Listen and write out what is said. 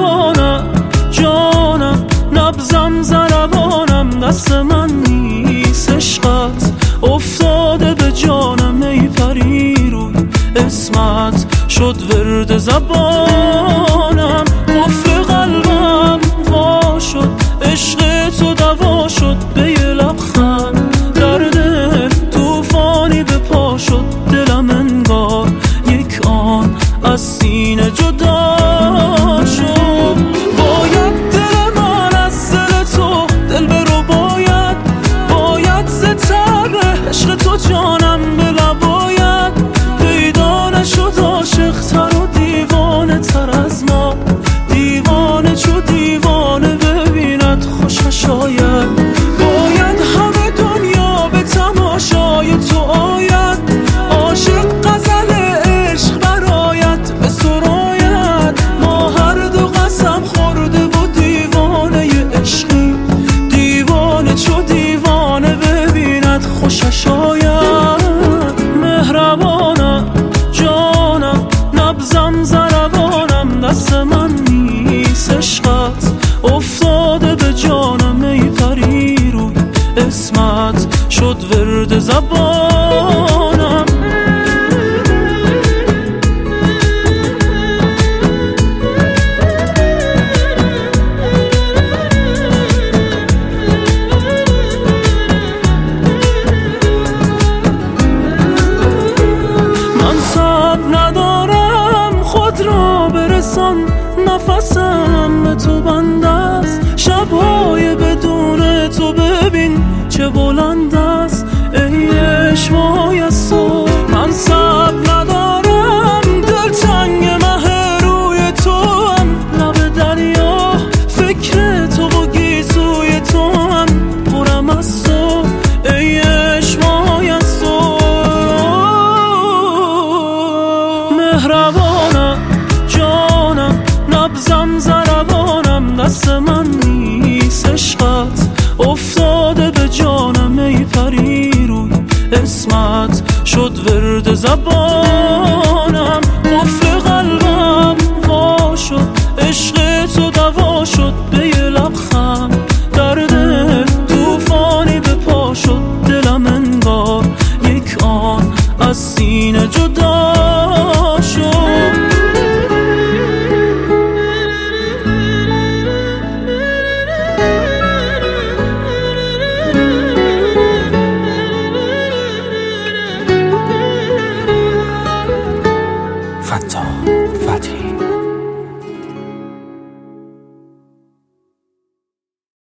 مهربانم جانم، نبضم ضربانم، دست من نیست عشقت افتاده به جانم. ای پری روی اسمت شد ورد زبانم، قفل قلبم وا شد، عشق تو دوا شد. به یه لبخند در دل توفانی به پا شد، دلم انگار یک آن از سینه جدا شد. باید دل من از دل تو دل برو، باید ز تب عشق تو جانم به لباید پیدا نشد عاشق تر و دیوانه تر از ما. دیوانه چو دیوانه ببیند خوشش آید، باید همه دنیا به تماشای تو آید. عاشق غزل عشق برآید به سراید، ما هر دو قسم خورده و دیوانه عشقی. دیوانه چو دیوانه ببیند خوشش آید. مهربانم جانم، نبضم ضربانم، دست من نیست عشقت افتاده به جانم. ای پری روی اسمت شد ورد زبانم. من صبر ندارم خود را برسان، نفسم به تو بند است، شبهای بدون تو ببین چه بلند است. ای عشقای از تو من صبر ندارم، دل تنگ مه روی تو هم، لب دریا فکر تو و گیسوی تو هم، پرم از تو ای عشقای از تو. مهربانم جانم، نبضم ضربانم، دست من نیست عشقت افتاده به جانم. ای پری روی اسمت شد ورد زبانم، قفل قلبم وا شد، عشق تو دوا